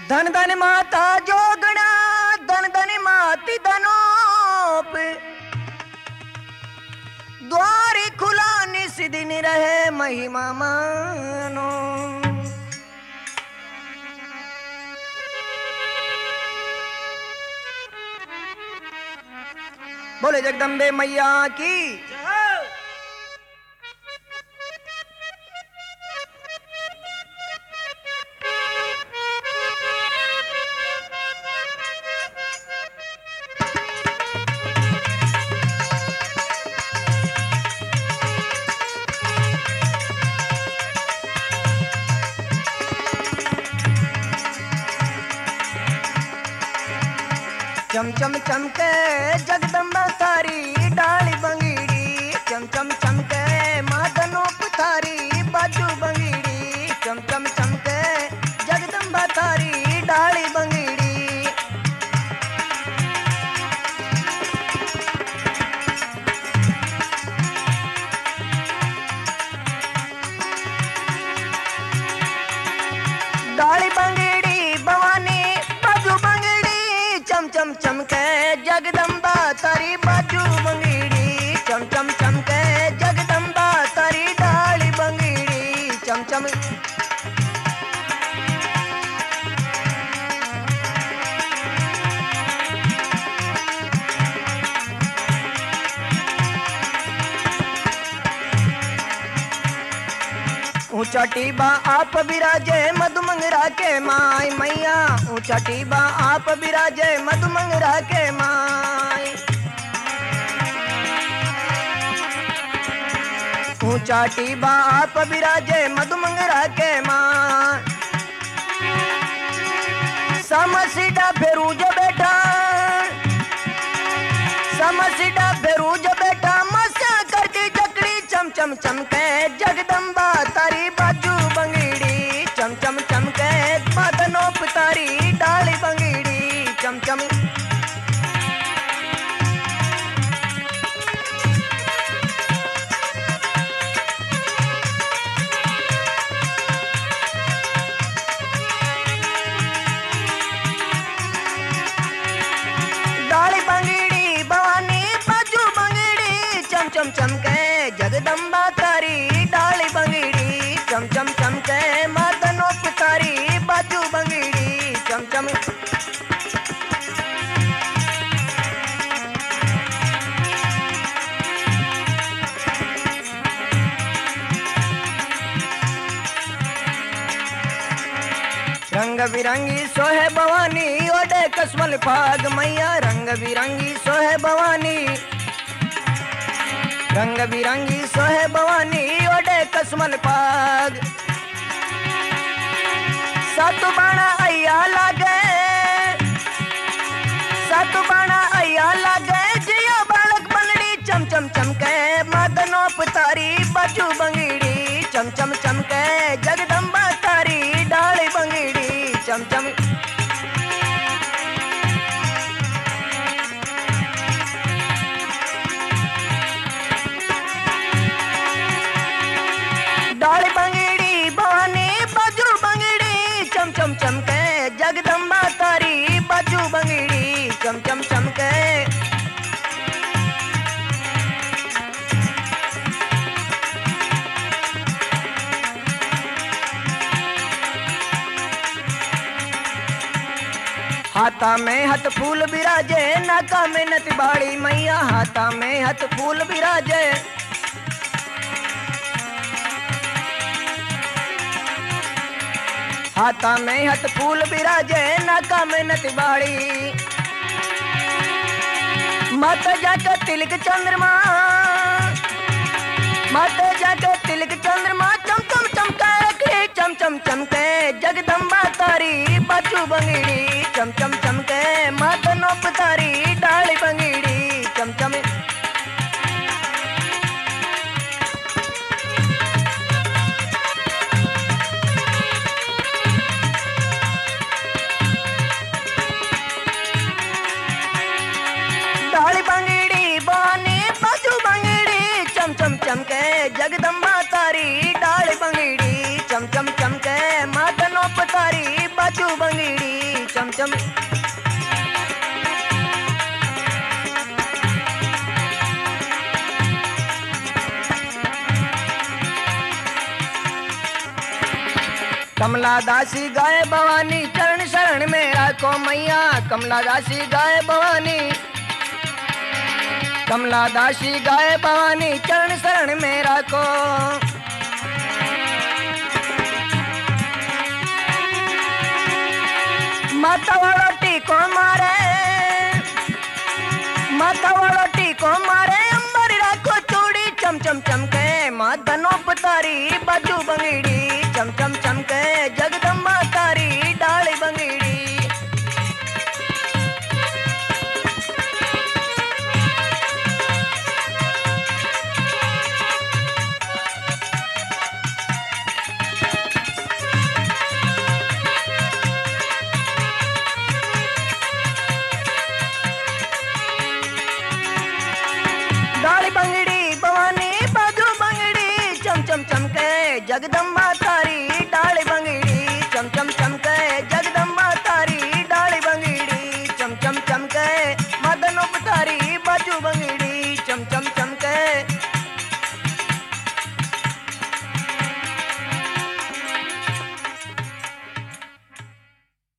धन धन माता जोगणा धन धन माती धनोप द्वारी खुला निस दिन रहे महिमा मानो। बोले जगदम्बे मैया की। चम चम चमके जगदम्बा तारी डाली बंगीड़ी चम चम चमके मादनो पुथारी बाजू बंगीड़ी चम चम चमके जगदम्बा तारी डाली बंगीड़ी। डाली बंगीड़ी भवानी बाजू बंगीड़ी चम चम चमके जगदम्बा तारी बाजू बंगीड़ी चम चम चमके जगदम्बा तारी डाली बंगीड़ी चम चम। ऊंचा टीबा आप विराजे मधुमंगरा के माई मैया ऊंचा टीबा आप विराजे मधुमंगरा के माई। ऊंचा टीबा आप विराजे मधुमंगरा के माई। समसीडा फेरूज बैठा समसीडा फेरूज बैठा मस्या करती जकड़ी चम चम चमके जगदम्बा तारी बाजू बंगीड़ी चम चम चमके मदनोप तारी डाली बंगीड़ी चम चम। डाली बंगीड़ी भवानी बाजू बंगीड़ी चम चम चमके जगदम्बा तारी डाली बंगीड़ी चम चम चमके मदनोप तारी बाजू बंगीड़ी चम चम। रंग बिरंगी सोहे भवानी ओडे कसमल फाग मैया रंग बिरंगी सोहे भवानी रंग बिरंगी सोहे भवानी ओडे कसमल पाग। सातु बाणा अय्या लागे सातु बाणा अय्या लागे जिया बालक बनड़ी चम चम चमके मदनोप तारी बाजू बंगीड़ी चम चम चमके जगदम्बा तारी डाली बंगीड़ी चम चम। डाली बंगीड़ी भवानी बाजू बंगीड़ी चम चम चमके जगदम्बा तारी बाजू बंगीड़ी चम चम चमके। हाथा में हथ फूल बिराजे नाका में नत बाड़ी मैया हाथा में हथ फूल बिराजे। हाथा में हथ फूल बिराजे नाका में नत बाड़ी। माता जाके तिलक चंद्रमा माता जाके तिलक चंद्रमा चम चम चमके चम चम चमके जगदम्बा तारी बाजू बंगीड़ी चम चम चमके मदनोप तारी डाली बंगीड़ी चम चम। डाली बंगीड़ी भवानी बाजू बंगीड़ी चम चम चमके जगदम्बा डाली बंगीड़ी चम चम चमके मदनोप तारी बाजू बंगीड़ी चम कमला दासी गाय भवानी चरण शरण में राखो मैया कमला दासी गाय भवानी कमला दासी गाय भवानी चरण शरण में राखो माता वाला टीको मारे माता वाला टीको मारे अंबर राखो चूड़ी चम चम चमके माँ धनो पतारी बाजू बंगड़ी चम चम चमके जगदम्बा तारी डाली बंगड़ी डाली बंगड़ी भवानी बाजू बंगड़ी चम चम चमके जगदम्बा